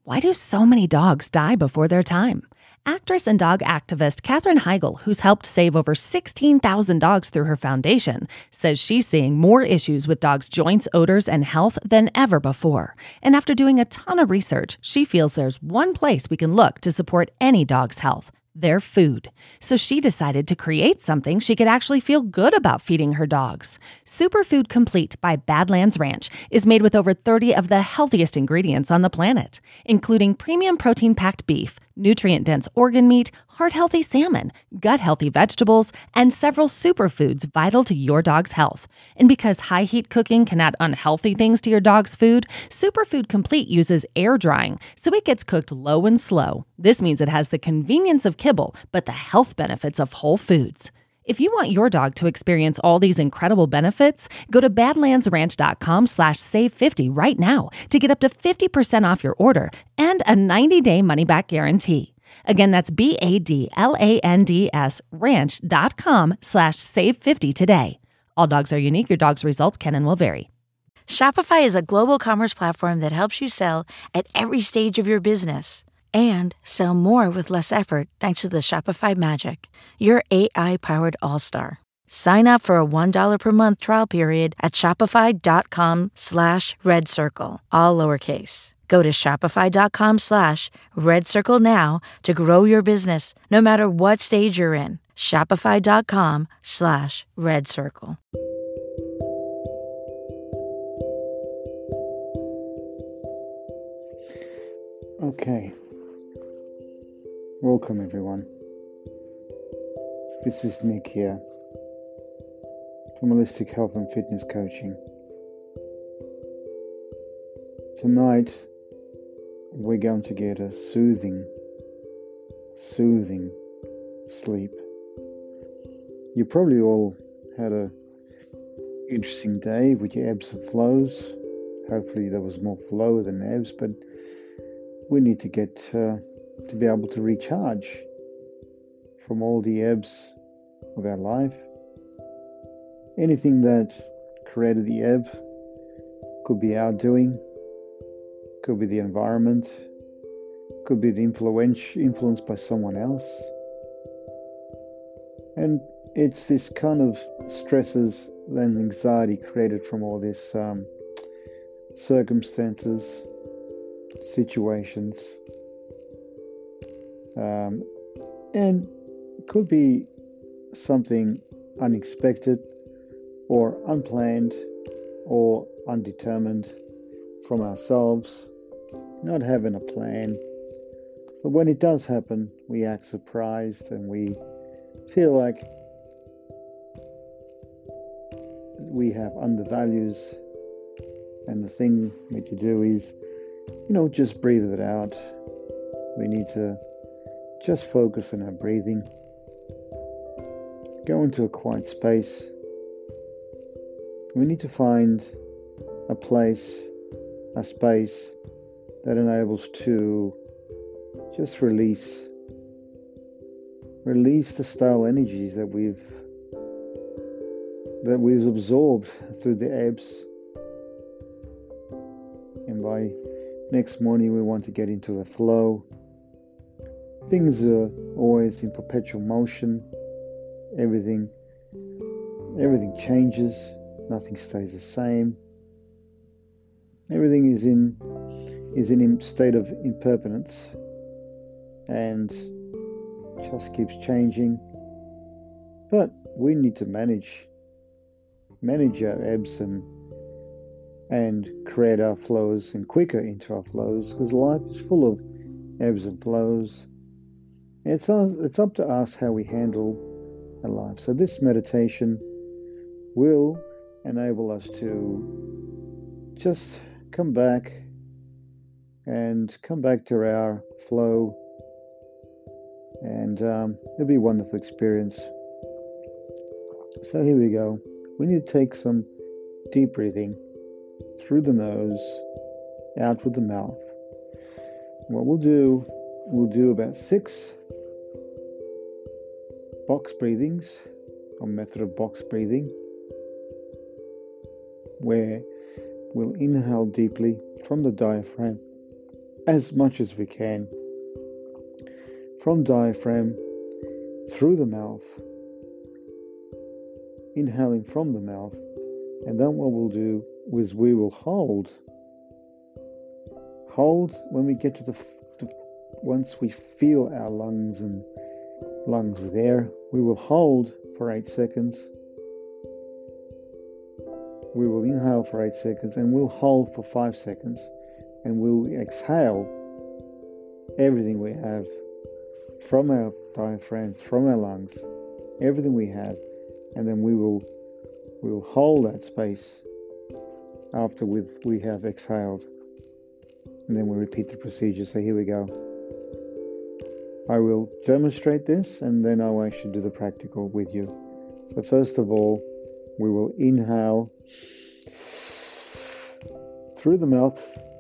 Why do so many dogs die before their time? Actress and dog activist Katherine Heigl, who's helped save over 16,000 dogs through her foundation, says she's seeing more issues with dogs' joints, odors, and health than ever before. And after doing a ton of research, she feels there's one place we can look to support any dog's health: their food. So she decided to create something she could actually feel good about feeding her dogs. Superfood Complete by Badlands Ranch is made with over 30 of the healthiest ingredients on the planet, including premium protein-packed beef, nutrient-dense organ meat, heart-healthy salmon, gut-healthy vegetables, and several superfoods vital to your dog's health. And because high-heat cooking can add unhealthy things to your dog's food, Superfood Complete uses air drying, so it gets cooked low and slow. This means it has the convenience of kibble, but the health benefits of whole foods. If you want your dog to experience all these incredible benefits, go to badlandsranch.com/save50 right now to get up to 50% off your order and a 90-day money-back guarantee. Again, that's BADLANDS ranch.com/save50 today. All dogs are unique. Your dog's results can and will vary. Shopify is a global commerce platform that helps you sell at every stage of your business and sell more with less effort thanks to the Shopify Magic, your AI-powered all-star. Sign up for a $1 per month trial period at shopify.com/redcircle, all lowercase. Go to shopify.com/redcircle now to grow your business, no matter what stage you're in. Shopify.com/redcircle. Okay. Welcome, everyone. This is Nick here from Holistic Health and Fitness Coaching. Tonight, we're going to get a soothing sleep. You probably all had an interesting day with your ebbs and flows. Hopefully there was more flow than ebbs, but we need to get to be able to recharge from all the ebbs of our life. Anything that created the ebb could be our doing, could be the environment, could be the influence by someone else. And it's this kind of stresses and anxiety created from all this circumstances, situations, and could be something unexpected or unplanned or undetermined from ourselves, not having a plan. But when it does happen, we act surprised and we feel like we have undervalues, and the thing we need to do is, just breathe it out. We need to just focus on our breathing. Go into a quiet space. We need to find a place, a space that enables to just release the stale energies that we've absorbed through the ebbs. And by next morning we want to get into the flow. Things are always in perpetual motion. Everything changes. Nothing stays the same. Everything is in a state of impermanence and just keeps changing. But we need to manage our ebbs and create our flows and quicker into our flows, because life is full of ebbs and flows. And it's up to us how we handle our life. So this meditation will enable us to just come back to our flow, and it'll be a wonderful experience. So here we go. We need to take some deep breathing through the nose, out with the mouth. What we'll do about 6 box breathings, or method of box breathing, where we'll inhale deeply from the diaphragm as much as we can from diaphragm through the mouth, inhaling from the mouth. And then what we'll do is we will hold when we get to once we fill our lungs with air, we will hold for 8 seconds. We will inhale for 8 seconds and we'll hold for 5 seconds, and we'll exhale everything we have from our diaphragm, from our lungs, everything we have, and then we will hold that space after we have exhaled, and then we repeat the procedure. So here we go. I will demonstrate this and then I'll actually do the practical with you. So first of all, we will inhale through the mouth,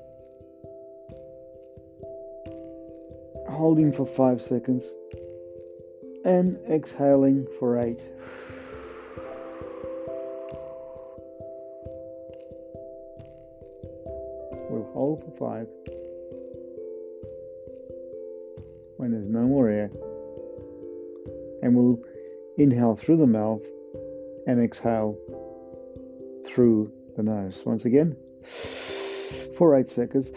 holding for 5 seconds and exhaling for 8. We'll hold for 5 when there's no more air, and we'll inhale through the mouth and exhale through the nose. Once again, for 8 seconds.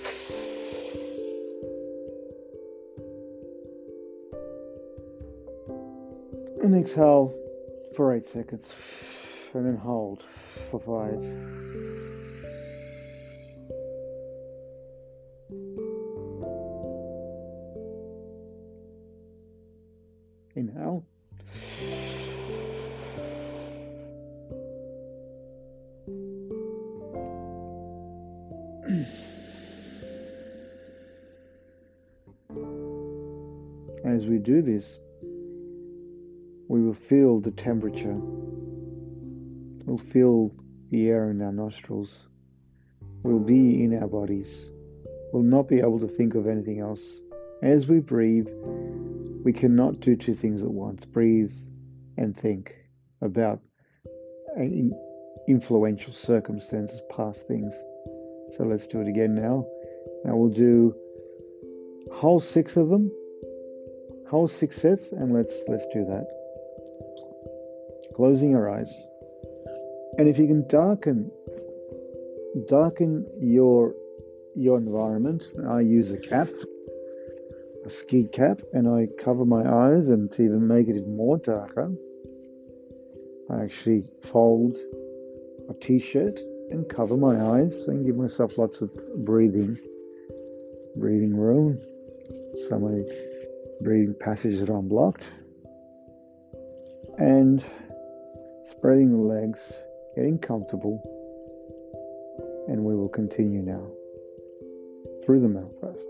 And exhale for 8 seconds. And then hold for 5. Inhale. As we do this, we will feel the temperature. We'll feel the air in our nostrils. We'll be in our bodies. We'll not be able to think of anything else. As we breathe, we cannot do two things at once. Breathe and think about influential circumstances, past things. So let's do it again now. Now we'll do whole 6 of them, whole 6 sets, and let's do that. Closing your eyes. And if you can darken your environment. I use a cap, a ski cap, and I cover my eyes, and to even make it even more darker, I actually fold a t-shirt and cover my eyes and give myself lots of breathing room, so my breathing passages are unblocked, and spreading the legs, getting comfortable, and we will continue now. Through the mouth first.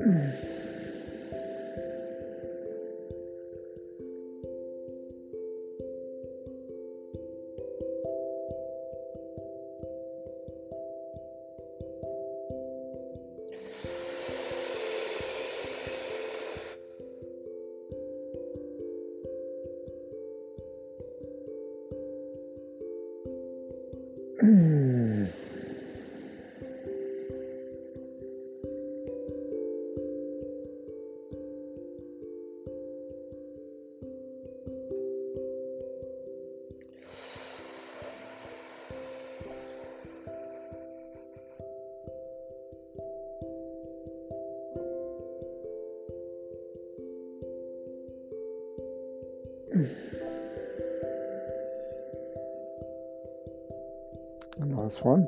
And last one.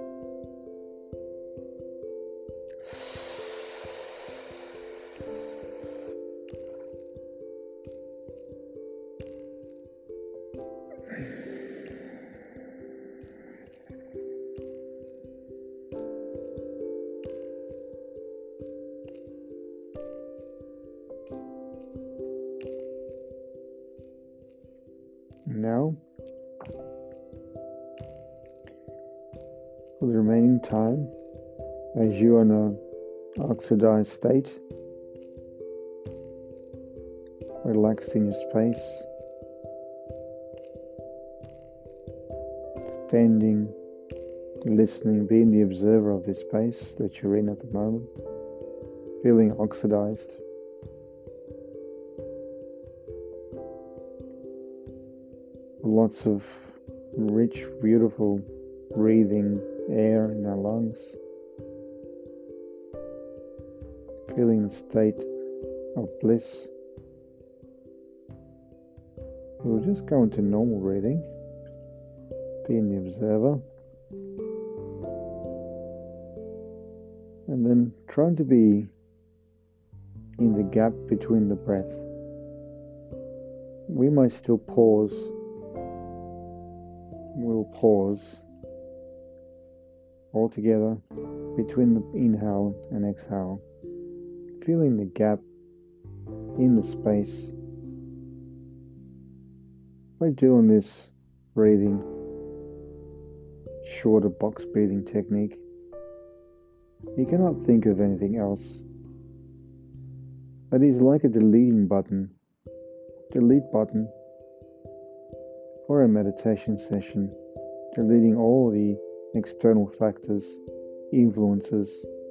Now, for the remaining time, as you are in an oxidized state, relaxed in your space, standing, listening, being the observer of this space that you're in at the moment, feeling oxidized. Lots of rich, beautiful breathing air in our lungs, feeling the state of bliss. We'll just go into normal breathing, being the observer, and then trying to be in the gap between the breath. We might still pause. We'll pause altogether between the inhale and exhale, feeling the gap in the space. By doing this breathing, shorter box breathing technique, you cannot think of anything else. It is like a delete button for a meditation session, deleting all the external factors, influences,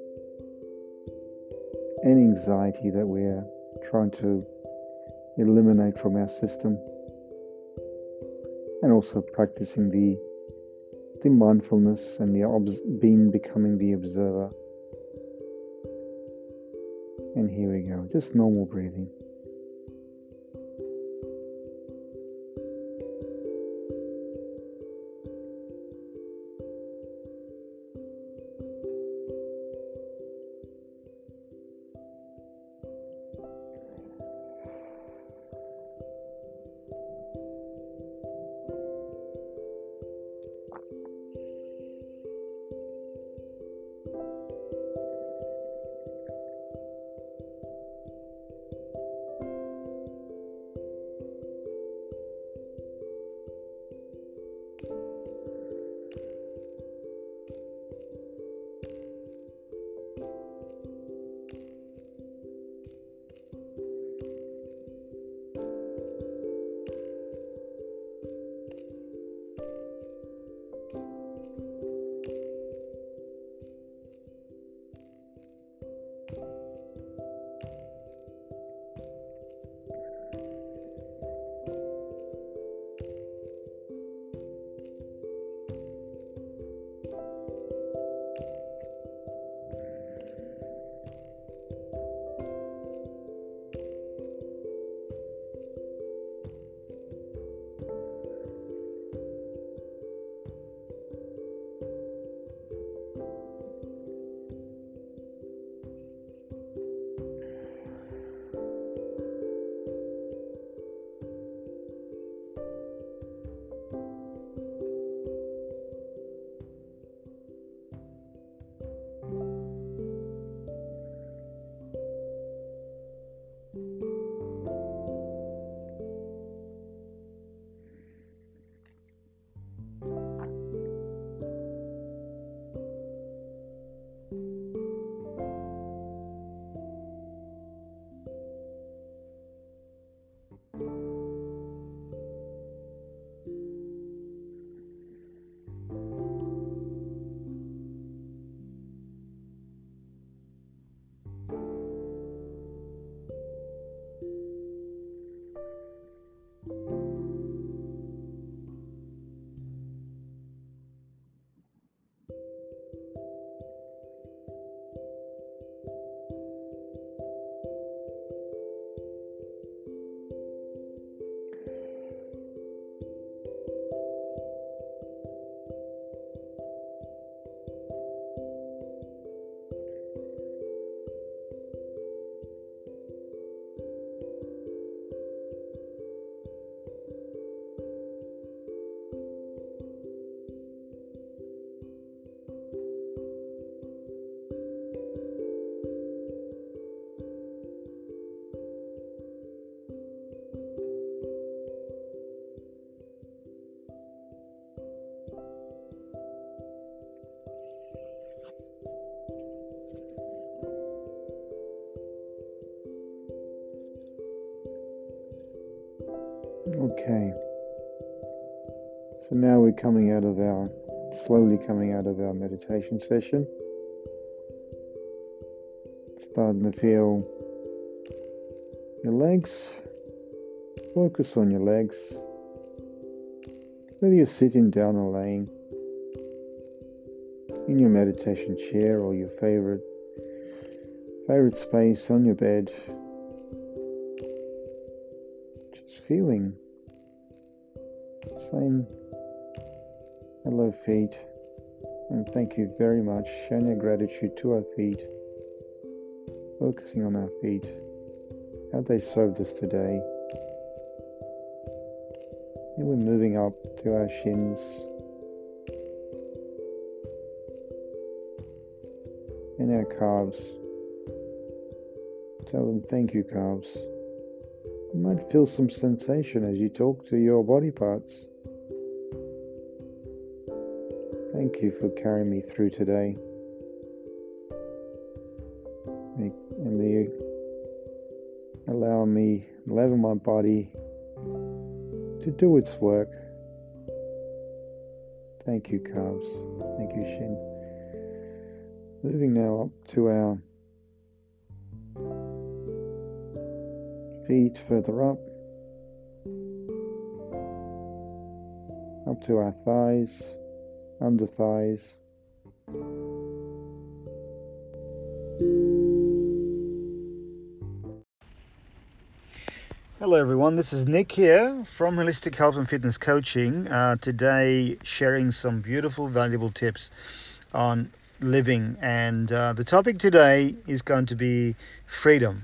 and anxiety that we're trying to eliminate from our system, and also practicing the mindfulness and becoming the observer. And here we go, just normal breathing. Okay, so now we're slowly coming out of our meditation session. Starting to feel your legs. Focus on your legs. Whether you're sitting down or laying in your meditation chair or your favorite space on your bed. Just feeling, saying hello feet, and thank you very much, showing our gratitude to our feet, focusing on our feet, how they served us today. And we're moving up to our shins, and our calves. Tell them thank you, calves. You might feel some sensation as you talk to your body parts. Thank you for carrying me through today. And you allow my body to do its work. Thank you, calves. Thank you, shin. Moving now up to our feet further up to our thighs, under thighs. Hello everyone, this is Nick here from Holistic Health and Fitness Coaching. Today sharing some beautiful, valuable tips on living, and the topic today is going to be freedom.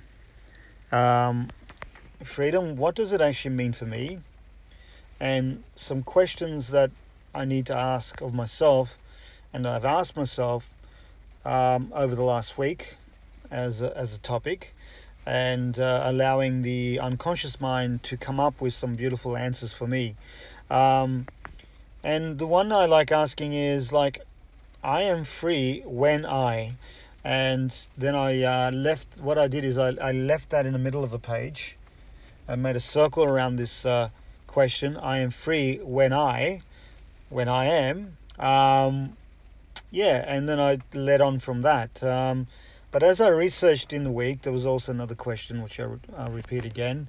Freedom, what does it actually mean for me? And some questions that I need to ask of myself, and I've asked myself over the last week as a topic, and allowing the unconscious mind to come up with some beautiful answers for me. And the one I like asking is like, I am free when and then I what I did is I left that in the middle of the page. I made a circle around this question. I am free when I am. And then I led on from that. But as I researched in the week, there was also another question which I'll repeat again.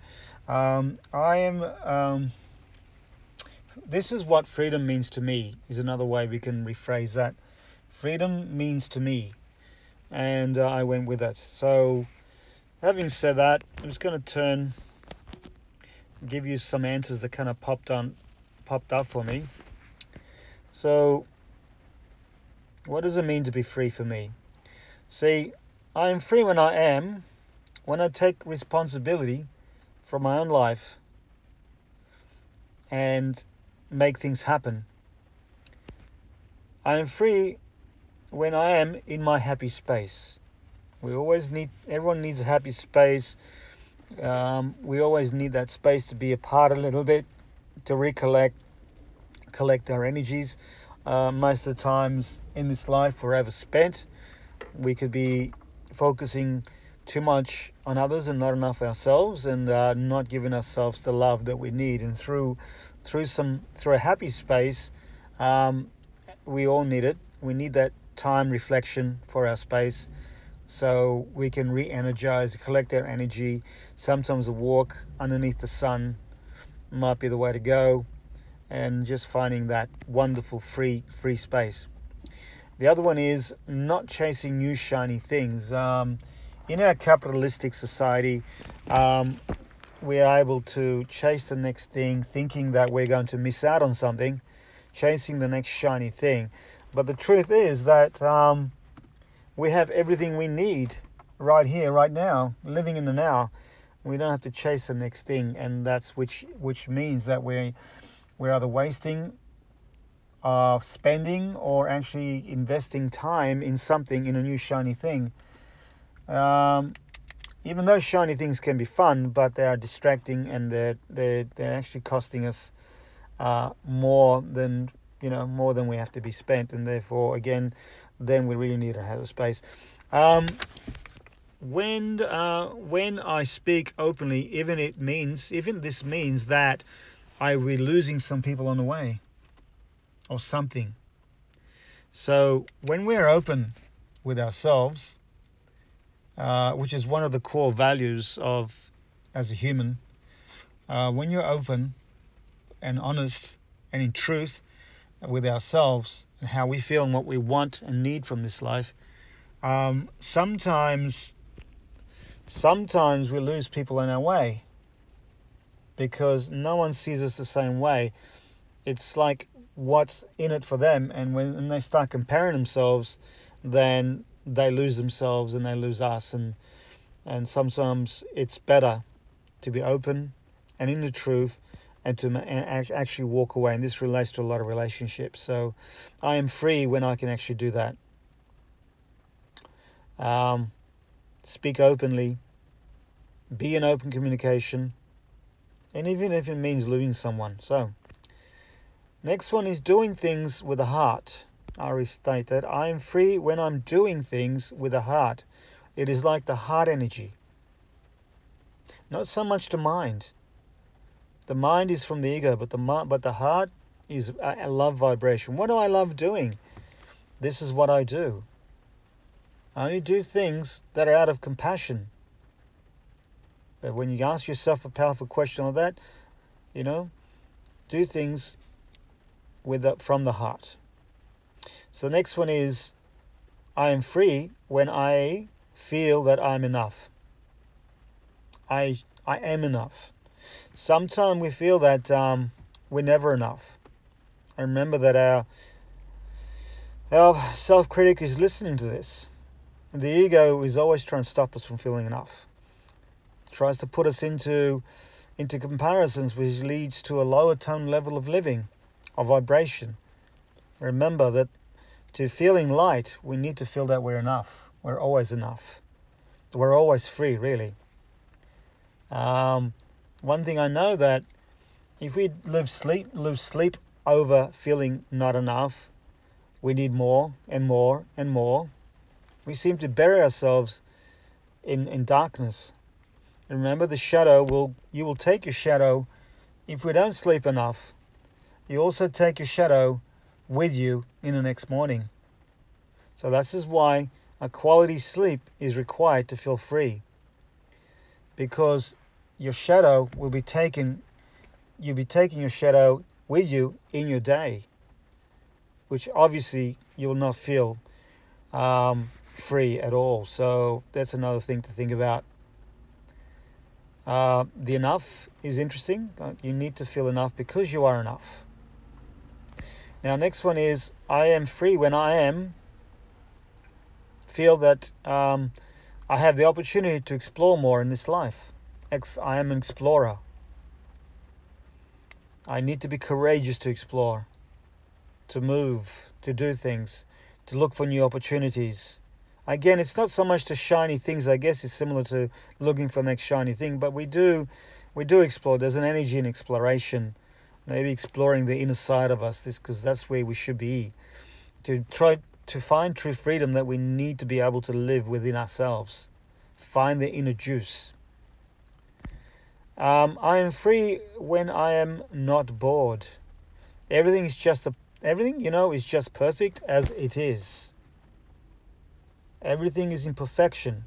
This is what freedom means to me, is another way we can rephrase that. Freedom means to me. And I went with it. So, having said that, I'm just going to give you some answers that kind of popped up for me. So, what does it mean to be free for me? See, I am free when I am, when I take responsibility for my own life and make things happen. I am free when I am in my happy space. Everyone needs a happy space. We always need that space to be apart a little bit, to collect our energies. Most of the times in this life we're overspent. We could be focusing too much on others and not enough ourselves, and not giving ourselves the love that we need. And through a happy space, we all need it. We need that time reflection for our space, so we can re-energize, collect our energy. Sometimes a walk underneath the sun might be the way to go, and just finding that wonderful free space. The other one is not chasing new shiny things. In our capitalistic society, we are able to chase the next thing, thinking that we're going to miss out on something, chasing the next shiny thing. But the truth is that we have everything we need right here, right now, living in the now. We don't have to chase the next thing, and that's which means that we're either wasting spending or actually investing time in something, in a new shiny thing. Even though shiny things can be fun, but they are distracting, and they're actually costing us more than we have to be spent, and therefore again then we really need to have a space. when I speak openly, even this means that I will be losing some people on the way or something. So when we're open with ourselves, which is one of the core values of as a human, when you're open and honest and in truth with ourselves and how we feel and what we want and need from this life, sometimes we lose people in our way because no one sees us the same way. It's like what's in it for them, and when they start comparing themselves, then they lose themselves and they lose us, and sometimes it's better to be open and in the truth and to actually walk away. And this relates to a lot of relationships. So I am free when I can actually do that. Speak openly, be in open communication, and even if it means losing someone. So next one is doing things with a heart. I restate that. I am free when I'm doing things with a heart. It is like the heart energy. Not so much the mind. The mind is from the ego, but the heart is a love vibration. What do I love doing? This is what I do. I only do things that are out of compassion. But when you ask yourself a powerful question like that, do things from the heart. So the next one is, I am free when I feel that I'm enough. I am enough. Sometimes we feel that we're never enough. And remember that our self-critic is listening to this. The ego is always trying to stop us from feeling enough. It tries to put us into comparisons, which leads to a lower tone level of living, of vibration. Remember that to feeling light, we need to feel that we're enough. We're always enough. We're always free, really. One thing I know that if we lose sleep over feeling not enough, we need more and more and more. We seem to bury ourselves in darkness. Remember, you will take your shadow. If we don't sleep enough, you also take your shadow with you in the next morning. So this is why a quality sleep is required to feel free. Because your shadow you'll be taking your shadow with you in your day, which obviously you will not feel free at all. So that's another thing to think about. The enough is interesting. You need to feel enough because you are enough. Now, next one is, I am free when I feel that I have the opportunity to explore more in this life. I am an explorer. I need to be courageous to explore, to move, to do things, to look for new opportunities. Again, it's not so much the shiny things. I guess it's similar to looking for the next shiny thing, but we do explore. There's an energy in exploration, maybe exploring the inner side of us, because that's where we should be, to try to find true freedom that we need to be able to live within ourselves. Find the inner juice. I am free when I am not bored. Everything is just perfect as it is. Everything is in perfection.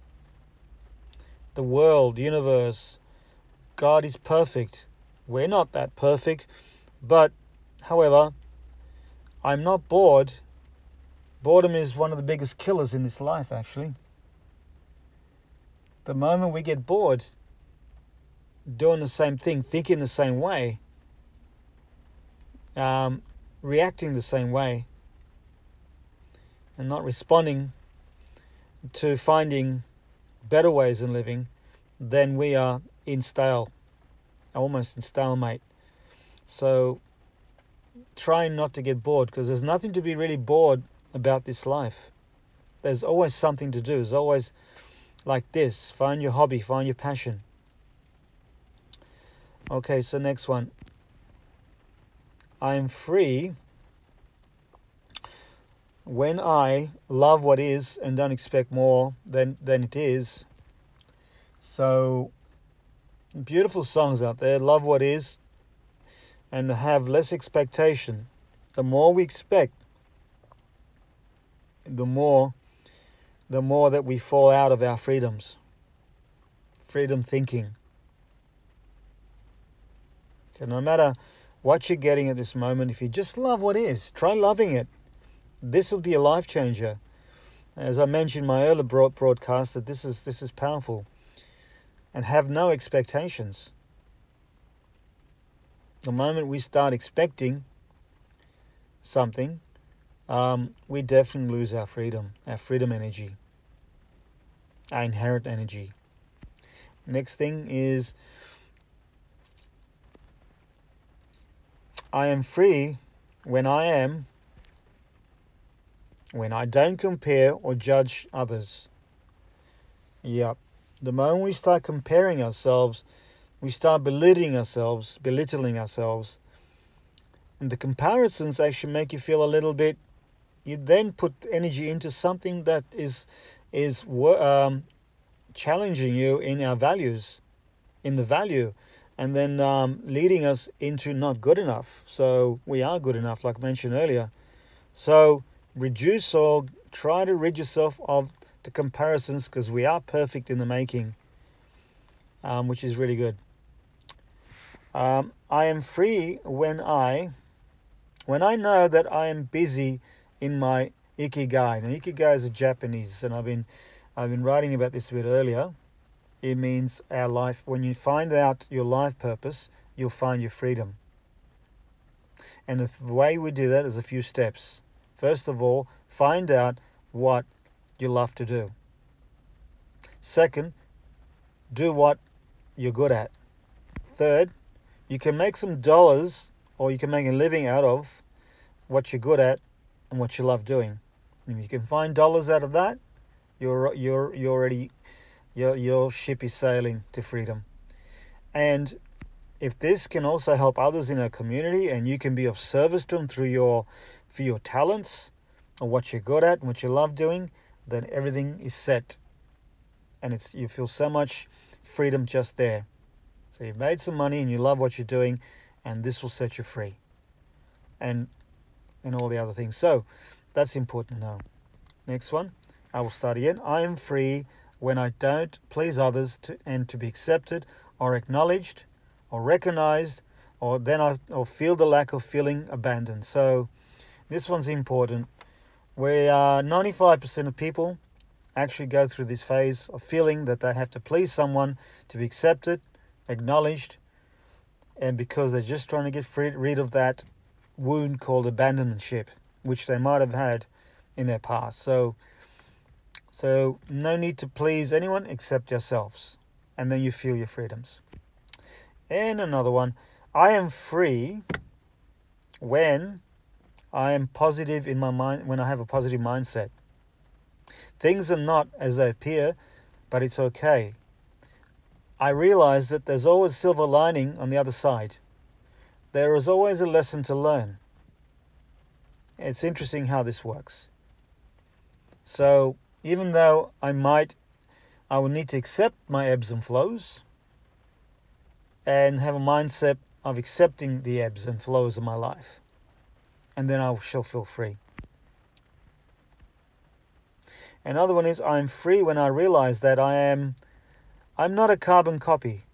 The world, universe, God is perfect. We're not that perfect, but however, I'm not bored. Boredom is one of the biggest killers in this life, actually. The moment we get bored, doing the same thing, thinking the same way, reacting the same way, and not responding to finding better ways in living, then we are almost in stalemate. So try not to get bored, because there's nothing to be really bored about this life. There's always something to do. There's always like this. Find your hobby, find your passion. Okay, so next one. I am free when I love what is and don't expect more than it is. So beautiful songs out there, love what is and have less expectation. The more we expect, the more that we fall out of our freedom thinking. So no matter what you're getting at this moment, if you just love what is, try loving it. This will be a life changer. As I mentioned in my earlier broadcast, that this is powerful. And have no expectations. The moment we start expecting something, we definitely lose our freedom energy, our inherent energy. Next thing is, I am free when I don't compare or judge others. Yep. The moment we start comparing ourselves, we start belittling ourselves, and the comparisons actually make you feel a little bit. You then put energy into something that is challenging you in our values, in the value, and then leading us into not good enough. So we are good enough, like I mentioned earlier. So reduce or try to rid yourself of the comparisons, because we are perfect in the making, which is really good. I am free when I know that I am busy in my ikigai. Now, ikigai is a Japanese, and I've been writing about this a bit earlier. It means our life. When you find out your life purpose, you'll find your freedom. And the way we do that is a few steps. First of all, find out what you love to do. Second, do what you're good at. Third, you can make some dollars, or you can make a living out of what you're good at and what you love doing. If you can find dollars out of that, you're already, your ship is sailing to freedom. And if this can also help others in our community, and you can be of service to them through your talents or what you're good at and what you love doing, then everything is set, and you feel so much freedom just there. So you've made some money and you love what you're doing, and this will set you free, and all the other things. So that's important to know. Next one, I will start again. I am free when I don't please others to be accepted or acknowledged or recognized, or feel the lack of feeling abandoned. So this one's important. 95% of people actually go through this phase of feeling that they have to please someone to be accepted, acknowledged, and because they're just trying to get rid of that wound called abandonmentship, which they might have had in their past. So no need to please anyone except yourselves, and then you feel your freedoms. And another one, I am free when I am positive in my mind, when I have a positive mindset. Things are not as they appear, but it's okay. I realize that there's always a silver lining on the other side. There is always a lesson to learn. It's interesting how this works. So even though I will need to accept my ebbs and flows and have a mindset of accepting the ebbs and flows of my life, and then I shall feel free. Another one is, I'm free when I realize that I'm not a carbon copy.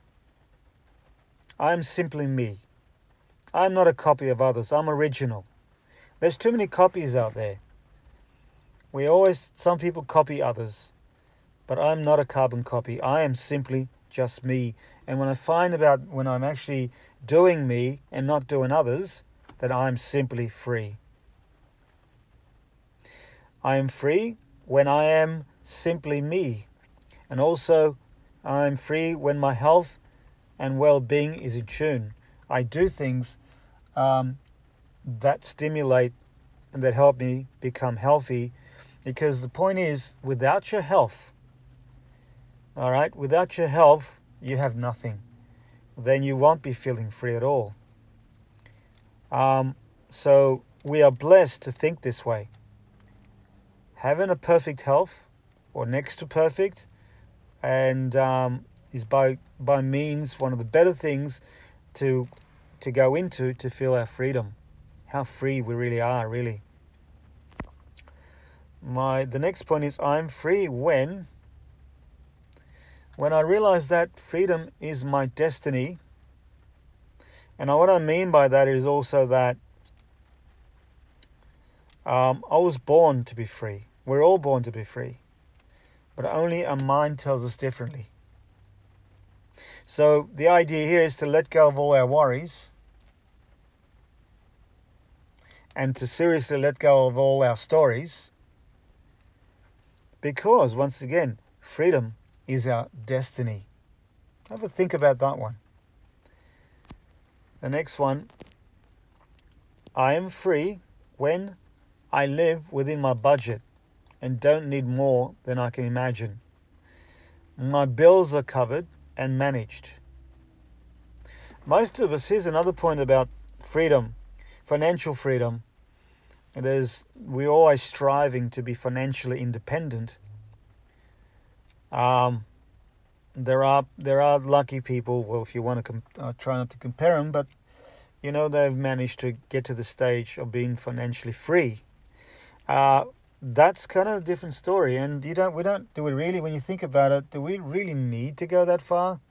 I'm simply me. I'm not a copy of others. I'm original. There's too many copies out there. Some people copy others, but I'm not a carbon copy. I am simply just me. And when I'm actually doing me and not doing others, that I'm simply free. I am free when I am simply me. And also, I am free when my health and well-being is in tune. I do things that stimulate and that help me become healthy, because the point is, without your health, you have nothing. Then you won't be feeling free at all. So we are blessed to think this way. having a perfect health, or next to perfect, and is by means one of the better things to go into to feel our freedom, how free we really are, really. The next point is I'm free when I realize that freedom is my destiny. And what I mean by that is also that I was born to be free. We're all born to be free, but only our mind tells us differently. So the idea here is to let go of all our worries and to seriously let go of all our stories, because, once again, freedom is our destiny. Have a think about that one. The next one, I am free when I live within my budget and don't need more than I can imagine. My bills are covered and managed. Most of us, here's another point about freedom, financial freedom. We're always striving to be financially independent. There are lucky people. Well, if you want to try not to compare them, but they've managed to get to the stage of being financially free. That's kind of a different story, and do we really, when you think about it, do we really need to go that far?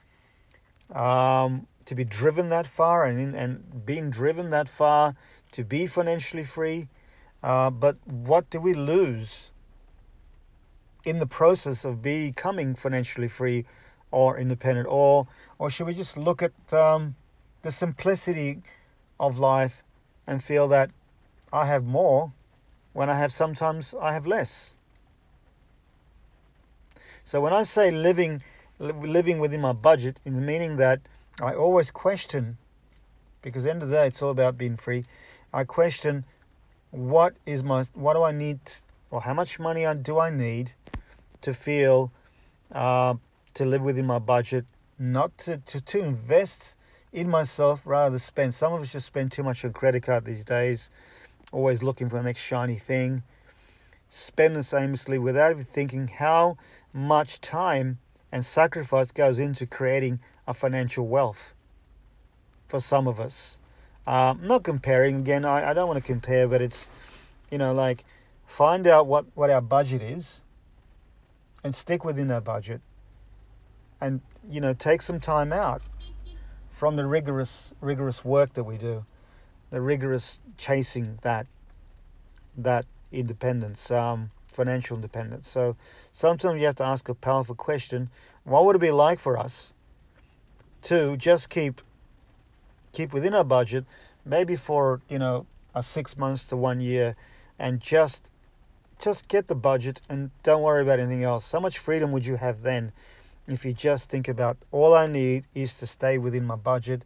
To be driven that far and being driven that far to be financially free, but what do we lose in the process of becoming financially free or independent? Or should we just look at the simplicity of life and feel that I have more when sometimes I have less? So when I say living within my budget, it's meaning that I always question, because at the end of the day it's all about being free. I question what do I need, or how much money do I need to feel to live within my budget, not to invest in myself, rather than spend. Some of us just spend too much on credit card these days, always looking for the next shiny thing, spend aimlessly without even thinking how much time and sacrifice goes into creating a financial wealth for some of us. Not comparing, again, I don't want to compare, but it's, like, find out what our budget is and stick within that budget, and, take some time out from the rigorous work that we do, the rigorous chasing that independence, financial independence. So sometimes you have to ask a powerful question: what would it be like for us to just keep within our budget, maybe for a 6 months to 1 year, and just get the budget and don't worry about anything else? How much freedom would you have then if you just think about, all I need is to stay within my budget,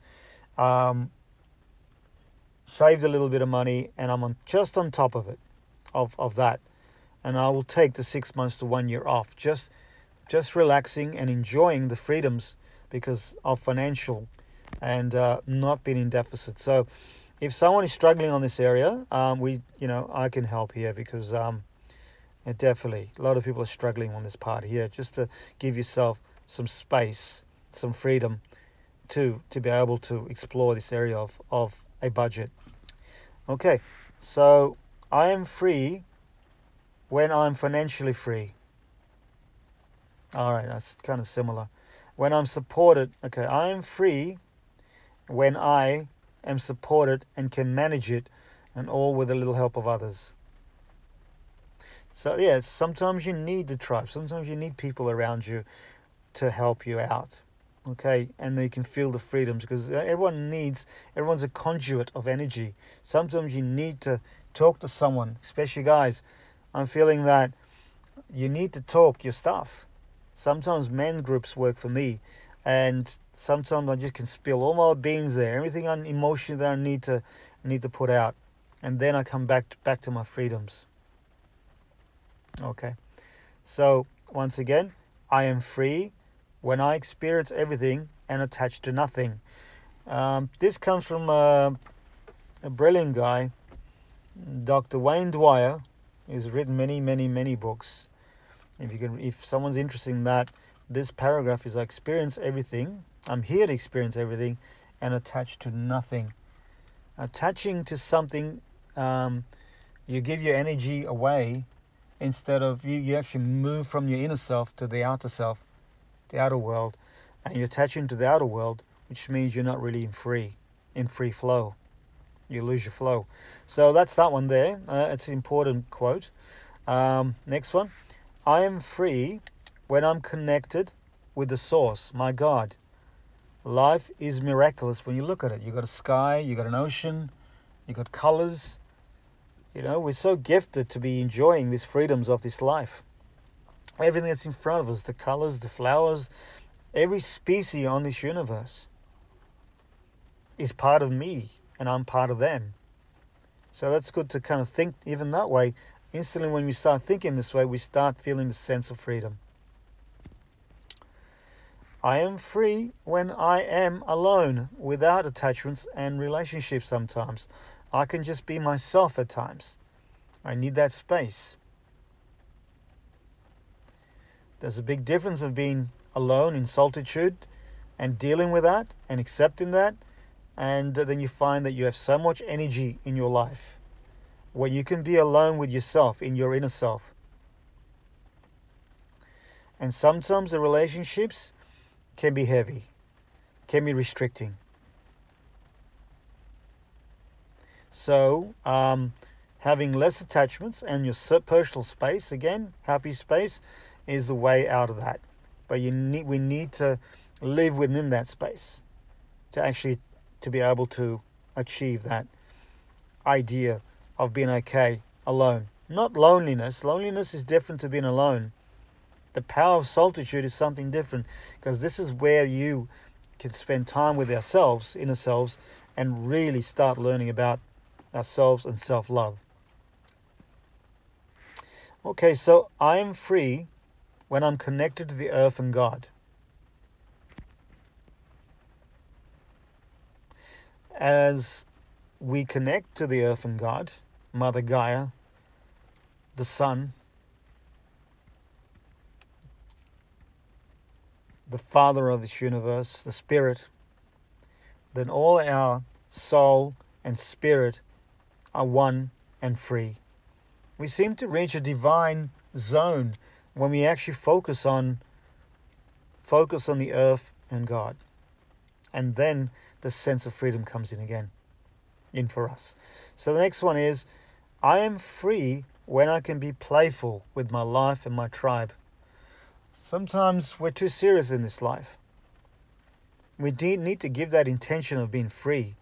saved a little bit of money, and I'm just on top of it, of that, and I will take the 6 months to 1 year off, just relaxing and enjoying the freedoms because of financial and not being in deficit. So if someone is struggling on this area, I can help here, because definitely a lot of people are struggling on this part here, just to give yourself some space, some freedom to be able to explore this area of a budget. Okay, so I am free when I'm financially free. All right, that's kind of similar. When I'm supported, okay, I am free when I am supported and can manage it, and all with a little help of others. So yeah, sometimes you need the tribe, sometimes you need people around you to help you out, okay? And you can feel the freedoms, because everyone's a conduit of energy. Sometimes you need to talk to someone, especially guys. I'm feeling that you need to talk your stuff. Sometimes men groups work for me, and sometimes I just can spill all my beans there, everything on emotion that I need to put out, and then I come back to my freedoms. Okay, so once again, I am free when I experience everything and attach to nothing. This comes from a brilliant guy, Dr. Wayne Dwyer, He's written many books. If someone's interested in that, this paragraph is I experience everything. I'm here to experience everything and attach to nothing. Attaching to something, you give your energy away instead of you actually move from your inner self to the outer self, the outer world, and you attach into the outer world, which means you're not really in free flow. You lose your flow. So that's that one there. It's an important quote. Next one. I am free when I'm connected with the source, my God. Life is miraculous when you look at it. You've got a sky, you've got an ocean, you've got colors. We're so gifted to be enjoying these freedoms of this life. Everything that's in front of us, the colors, the flowers, every species on this universe is part of me and I'm part of them. So that's good to kind of think even that way. Instantly when we start thinking this way, we start feeling the sense of freedom. I am free when I am alone, without attachments and relationships sometimes. I can just be myself at times. I need that space. There's a big difference of being alone in solitude and dealing with that and accepting that. And then you find that you have so much energy in your life where you can be alone with yourself, in your inner self. And sometimes the relationships can be heavy, can be restricting. So having less attachments and your personal space, again, happy space, is the way out of that. But we need to live within that space to be able to achieve that idea of being okay alone. Not loneliness. Loneliness is different to being alone. The power of solitude is something different, because this is where you can spend time with ourselves, inner selves, and really start learning about ourselves and self-love. Okay, so I am free when I'm connected to the earth and God. As we connect to the earth and God, Mother Gaia, the sun, the Father of this universe, the Spirit, then all our soul and spirit are one and free. We seem to reach a divine zone when we actually focus on the earth and God. And then the sense of freedom comes in for us. So the next one is, I am free when I can be playful with my life and my tribe. Sometimes we're too serious in this life. We need to give that intention of being free.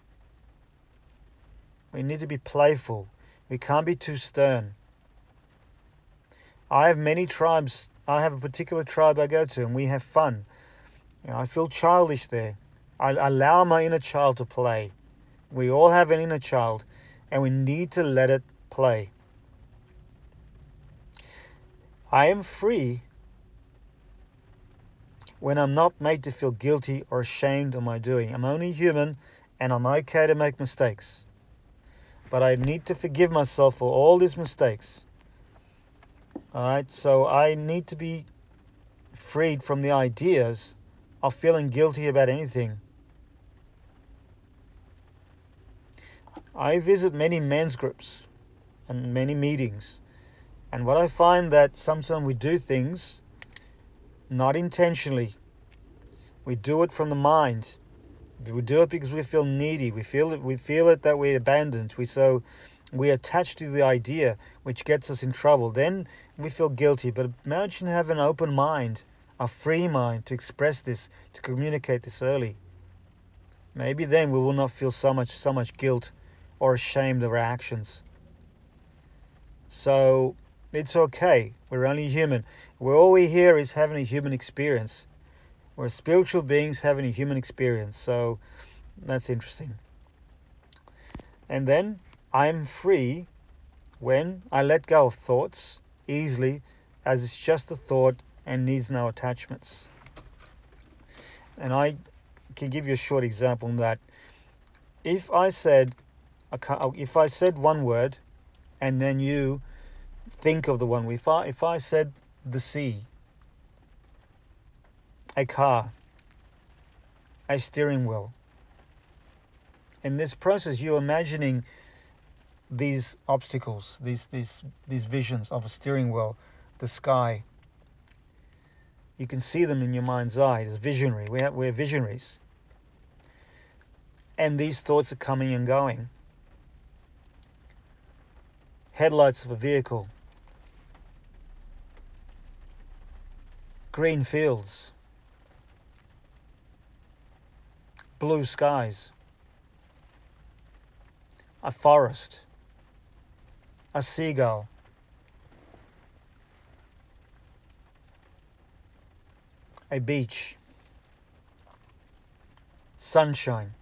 We need to be playful. We can't be too stern. I have many tribes. I have a particular tribe I go to, and we have fun. I feel childish there. I allow my inner child to play. We all have an inner child, and we need to let it play. I am free when I'm not made to feel guilty or ashamed of my doing. I'm only human, and I'm okay to make mistakes. But I need to forgive myself for all these mistakes. Alright, so I need to be freed from the ideas of feeling guilty about anything. I visit many men's groups and many meetings, and what I find that sometimes we do things not intentionally. We do it from the mind. We do it because we feel needy. We feel it that we're abandoned. We attach to the idea, which gets us in trouble. Then we feel guilty. But imagine having an open mind, a free mind to express this, to communicate this early. Maybe then we will not feel so much guilt or ashamed of our actions. So it's okay. We're only human. All we here is having a human experience. We're spiritual beings having a human experience. So that's interesting. And then I'm free when I let go of thoughts easily, as it's just a thought and needs no attachments. And I can give you a short example on that. If I said one word and then you think of the one. If I said the sea, a car, a steering wheel, in this process you're imagining these obstacles, these visions of a steering wheel, the sky. You can see them in your mind's eye. It's visionary. We're visionaries. And these thoughts are coming and going. Headlights of a vehicle. Green fields. Blue skies. A forest. A seagull. A beach. Sunshine.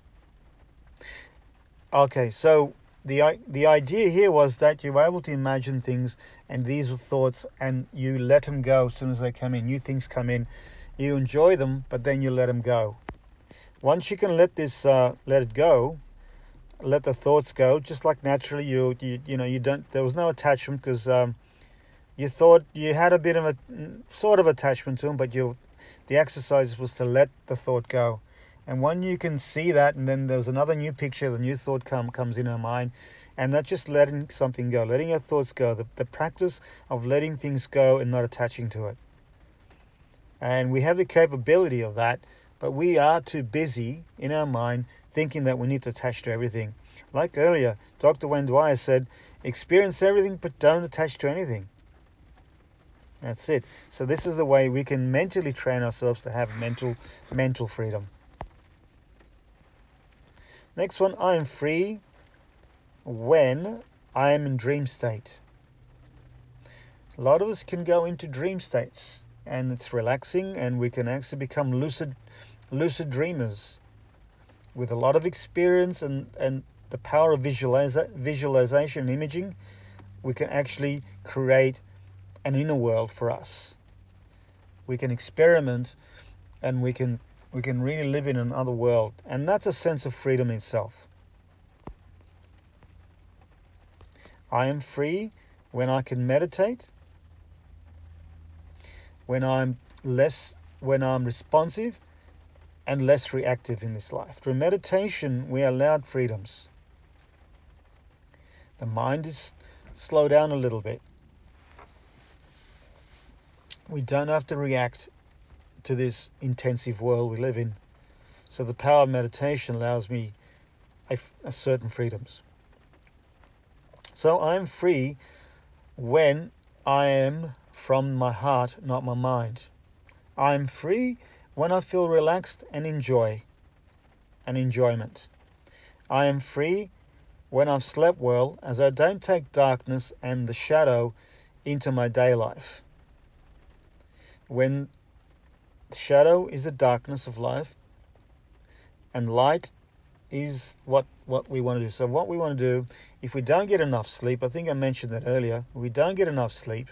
Okay, so the idea here was that you were able to imagine things, and these were thoughts, and you let them go as soon as they come in. New things come in, you enjoy them, but then you let them go. Once you can let it go, let the thoughts go, just like naturally you don't. There was no attachment because you thought you had a bit of a sort of attachment to them, but the exercise was to let the thought go. And when you can see that, and then there's another new picture, the new thought comes in our mind, and that's just letting something go, letting our thoughts go, the practice of letting things go and not attaching to it. And we have the capability of that, but we are too busy in our mind thinking that we need to attach to everything. Like earlier, Dr. Wayne Dwyer said, experience everything, but don't attach to anything. That's it. So this is the way we can mentally train ourselves to have mental freedom. Next one, I am free when I am in dream state. A lot of us can go into dream states, and it's relaxing, and we can actually become lucid dreamers with a lot of experience and the power of visualization and imaging. We can actually create an inner world for us. We can experiment, and we can really live in another world, and that's a sense of freedom itself. I am free when I can meditate, when I'm responsive and less reactive in this life. Through meditation, we are allowed freedoms. The mind is slowed down a little bit. We don't have to react to this intensive world we live in. So the power of meditation allows me a certain freedoms. So I am free when I am from my heart, not my mind. I am free when I feel relaxed and enjoyment. I am free when I've slept well, as I don't take darkness and the shadow into my day life. When shadow is the darkness of life, and light is what we want to do. So what we want to do, if we don't get enough sleep, I think I mentioned that earlier, if we don't get enough sleep,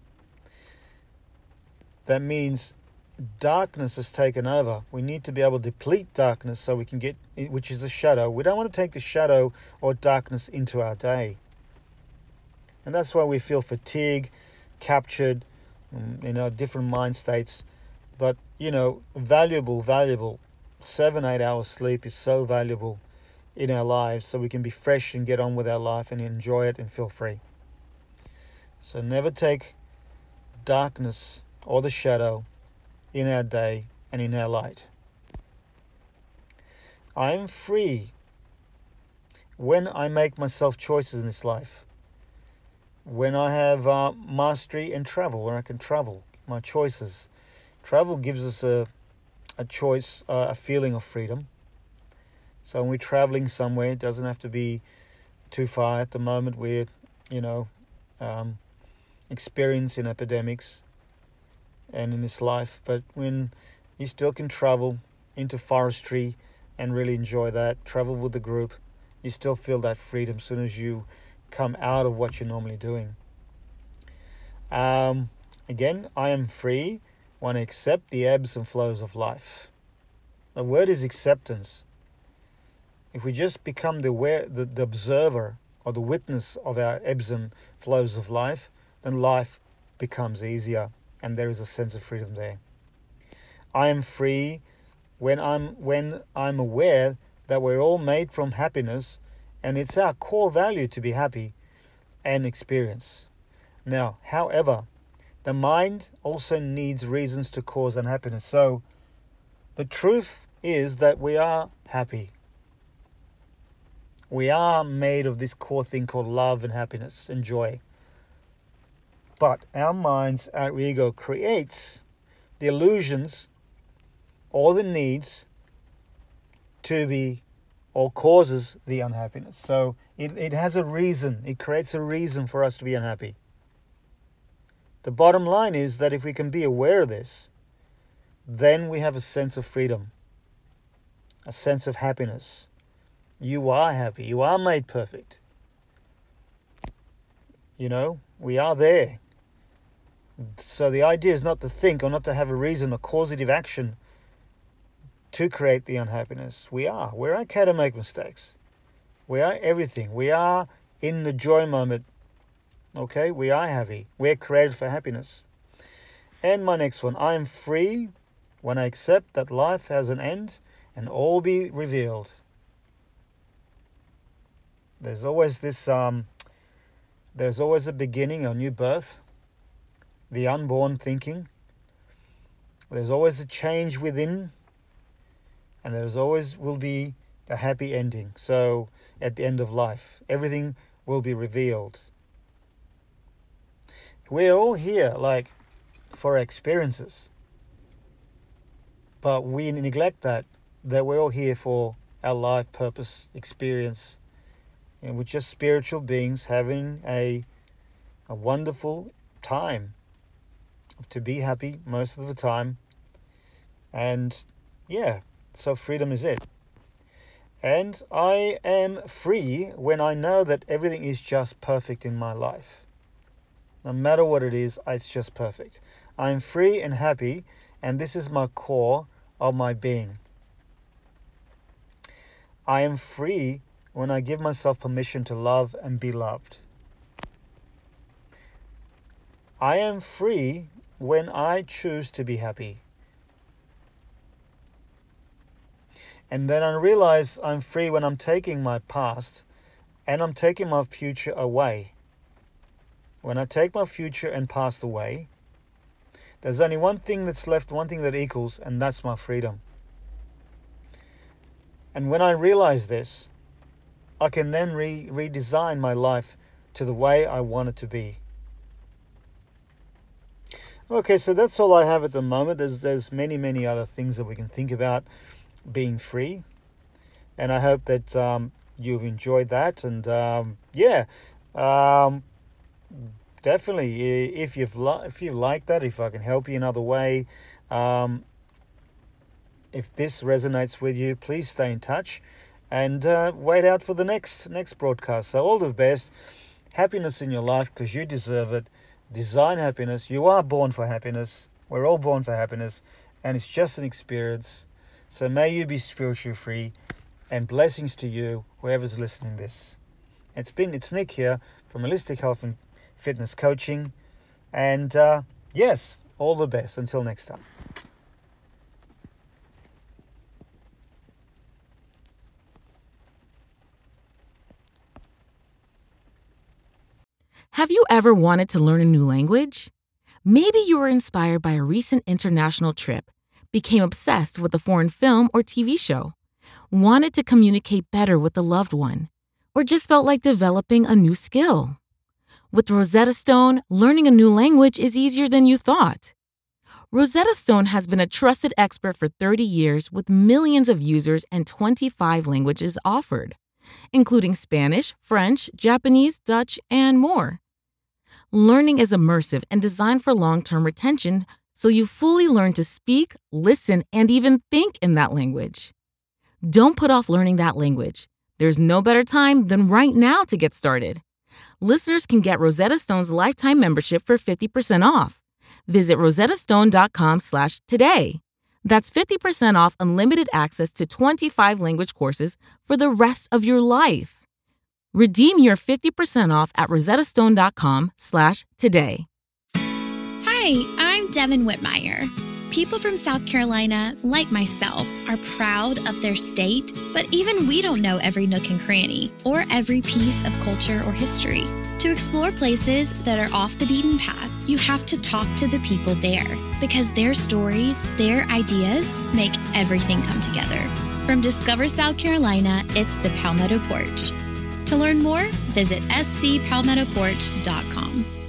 that means darkness has taken over. We need to be able to deplete darkness so we can get, which is the shadow. We don't want to take the shadow or darkness into our day. And that's why we feel fatigue, captured, different mind states. But, valuable 7-8 hours sleep is so valuable in our lives, so we can be fresh and get on with our life and enjoy it and feel free. So never take darkness or the shadow in our day and in our light. I am free when I make myself choices in this life. When I have mastery in travel, where I can travel, my choices. Travel gives us a choice, a feeling of freedom. So when we're traveling somewhere, it doesn't have to be too far. At the moment, we're, experiencing epidemics and in this life, but when you still can travel into forestry and really enjoy that, travel with the group, you still feel that freedom as soon as you come out of what you're normally doing. Again, I am free when I accept the ebbs and flows of life. The word is acceptance. If we just become the observer or the witness of our ebbs and flows of life, then life becomes easier and there is a sense of freedom there. I am free when I'm aware that we're all made from happiness and it's our core value to be happy and experience. Now, however, the mind also needs reasons to cause unhappiness. So the truth is that we are happy. We are made of this core thing called love and happiness and joy. But our minds, our ego creates the illusions or the needs to be, or causes the unhappiness. So it has a reason. It creates a reason for us to be unhappy. The bottom line is that if we can be aware of this, then we have a sense of freedom, a sense of happiness. You are happy. You are made perfect. We are there. So the idea is not to think or not to have a reason or causative action to create the unhappiness. We're okay to make mistakes. We are everything. We are in the joy moment. Okay, we are happy. We're created for happiness. And my next one, I am free when I accept that life has an end and all be revealed. There's always there's always a beginning, a new birth, the unborn thinking. There's always a change within, and there's always will be a happy ending. So at the end of life, everything will be revealed. We're all here for experiences, but we neglect that we're all here for our life purpose experience. And we're just spiritual beings having a wonderful time to be happy most of the time. And so freedom is it. And I am free when I know that everything is just perfect in my life. No matter what it is, it's just perfect. I'm free and happy, and this is my core of my being. I am free when I give myself permission to love and be loved. I am free when I choose to be happy. And then I realize I'm free when I'm taking my past and I'm taking my future away. When I take my future and past away, there's only one thing that's left, one thing that equals, and that's my freedom. And when I realize this, I can then redesign my life to the way I want it to be. Okay, so that's all I have at the moment. There's many other things that we can think about being free, and I hope that you've enjoyed that. And definitely, if you like that, if I can help you in another way, if this resonates with you, please stay in touch and wait out for the next broadcast. So all the best, happiness in your life because you deserve it. Design happiness. You are born for happiness. We're all born for happiness, and it's just an experience. So may you be spiritually free, and blessings to you, whoever's listening to this. It's Nick here from Holistic Health and Fitness Coaching, and yes, all the best. Until next time. Have you ever wanted to learn a new language? Maybe you were inspired by a recent international trip, became obsessed with a foreign film or TV show, wanted to communicate better with a loved one, or just felt like developing a new skill. With Rosetta Stone, learning a new language is easier than you thought. Rosetta Stone has been a trusted expert for 30 years with millions of users and 25 languages offered, including Spanish, French, Japanese, Dutch, and more. Learning is immersive and designed for long-term retention, so you fully learn to speak, listen, and even think in that language. Don't put off learning that language. There's no better time than right now to get started. Listeners can get Rosetta Stone's lifetime membership for 50% off. Visit rosettastone.com/today. That's 50% off unlimited access to 25 language courses for the rest of your life. Redeem your 50% off at rosettastone.com/today. Hi, I'm Devin Whitmire. People from South Carolina, like myself, are proud of their state, but even we don't know every nook and cranny or every piece of culture or history. To explore places that are off the beaten path, you have to talk to the people there, because their stories, their ideas make everything come together. From Discover South Carolina, it's the Palmetto Porch. To learn more, visit scpalmettoporch.com.